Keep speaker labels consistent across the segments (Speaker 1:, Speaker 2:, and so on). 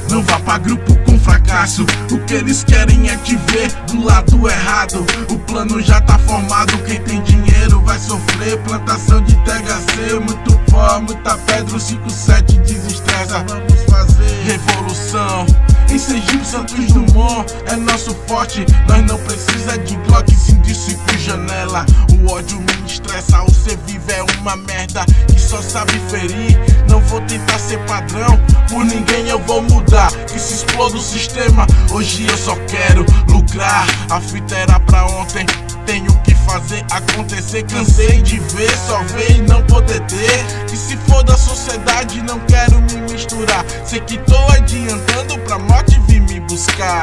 Speaker 1: Não vá pra grupo com fracasso. O que eles querem é te ver do lado errado. O plano já tá formado, quem tem dinheiro vai sofrer. Plantação de THC, muito pó, muita pedra. O 57 desestressa, vamos fazer revolução. Em Sergipe, Santos Dumont é nosso forte. Nós não precisa de Glock, sim de 5 janela. O ódio me estressa, o ser vivo é uma merda que só sabe ferir. Não vou tentar ser padrão, por ninguém eu vou mudar. Que se exploda o sistema, hoje eu só quero lucrar. A fita era pra ontem, tenho que fazer acontecer. Cansei de ver, só ver e não poder ter. Que se for da sociedade, não quero me misturar. Sei que tô adiantando pra morte vir me buscar.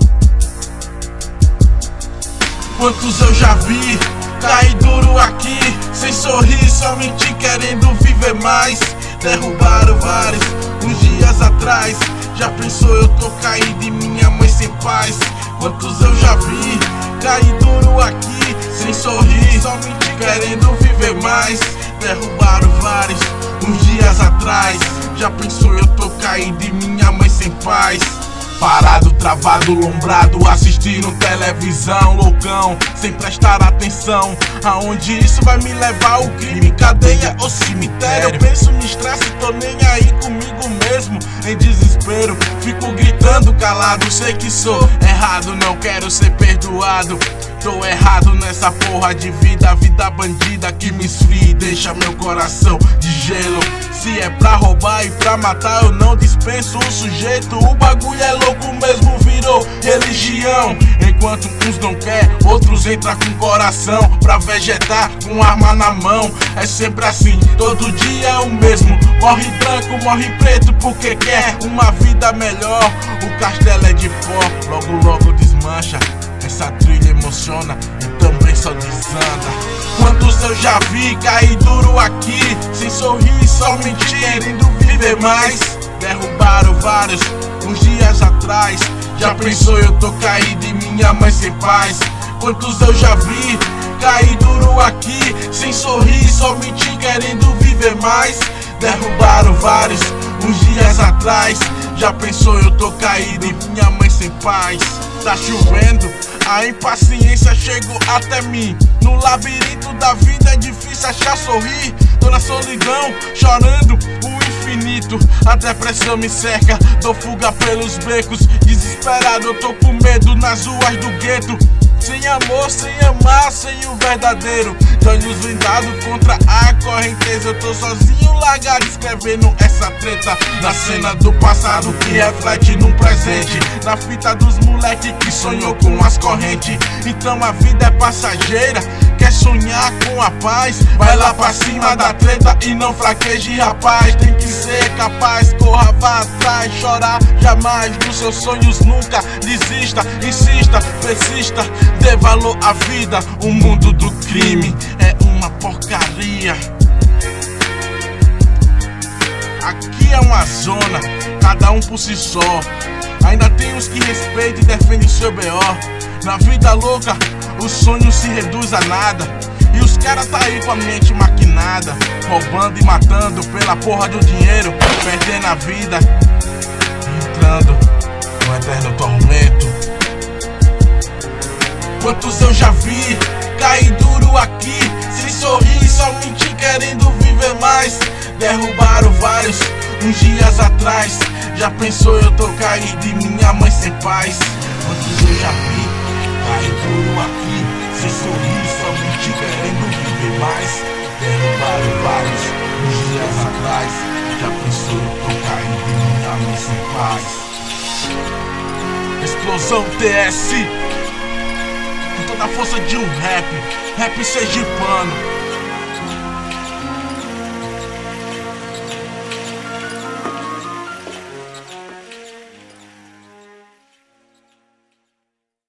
Speaker 1: Quantos eu já vi cair duro aqui, sem sorrir, só mentir, querendo viver mais. Derrubaram vários uns dias atrás. Já pensou eu tô caído e minha mãe sem paz? Quantos eu já vi cair duro aqui, sem sorrir, só mentir, querendo viver mais. Derrubaram vários uns dias atrás. Já pensou eu tô caído e minha mãe sem paz? Parado, travado, lombrado, assistindo televisão, loucão, sem prestar atenção. Aonde isso vai me levar? O crime, cadeia ou cemitério? Eu penso, me estresso, tô nem aí comigo mesmo. Em desespero, fico gritando calado. Sei que sou errado, não quero ser perdoado. Tô errado nessa porra de vida, vida bandida que me esfria e deixa meu coração de gelo. Se é pra roubar e pra matar, eu não dispenso o sujeito. O bagulho é louco mesmo, virou religião. Enquanto uns não quer, outros entram com coração pra vegetar com arma na mão. É sempre assim, todo dia é o mesmo. Morre branco, morre preto porque quer uma vida melhor. O castelo é de pó, logo logo desmancha. Essa trilha emociona e também só desanda. Quantos eu já vi cair duro aqui, sem sorrir, só mentir, querendo viver mais. Derrubaram vários uns dias atrás. Já pensou eu tô caído e minha mãe sem paz? Quantos eu já vi cair duro aqui, sem sorrir, só mentir, querendo viver mais. Derrubaram vários uns dias atrás. Já pensou eu tô caído e minha mãe sem paz? Tá chovendo, a impaciência chegou até mim. No labirinto da vida é difícil achar sorrir. Tô na solidão, chorando o infinito. A depressão me cerca, dou fuga pelos becos. Desesperado, eu tô com medo nas ruas do gueto. Sem amor, sem amar, sem o verdadeiro. De olhos vendados contra a correnteza. Eu tô sozinho, largado, escrevendo essa treta. Na cena do passado que reflete no presente. Na fita dos moleque que sonhou com as correntes. Então a vida é passageira, quer sonhar com a paz? Vai lá pra cima da treta e não fraqueje, rapaz. Tem que ser capaz, corra, vá atrás. Chorar jamais, dos seus sonhos nunca desista. Insista, persista, dê valor à vida. O mundo do crime é uma porcaria. Aqui é uma zona, cada um por si só. Ainda tem os que respeitam e defendem seu B.O. Na vida louca, o sonho se reduz a nada. E os caras tá aí com a mente maquinada, roubando e matando pela porra do dinheiro, perdendo a vida, entrando no eterno tormento. Quantos eu já vi cair duro aqui, sem sorrir, só mentir, querendo viver mais. Derrubaram vários uns dias atrás. Já pensou eu tô caído e minha mãe sem paz? Quantos eu já vi cair duro aqui, sem sorrir, só mentir, querendo viver mais. Derrubaram vários uns dias atrás. Já pensou eu tô caído e minha mãe sem paz? Explosão TS, com toda a força de um rap sergipano.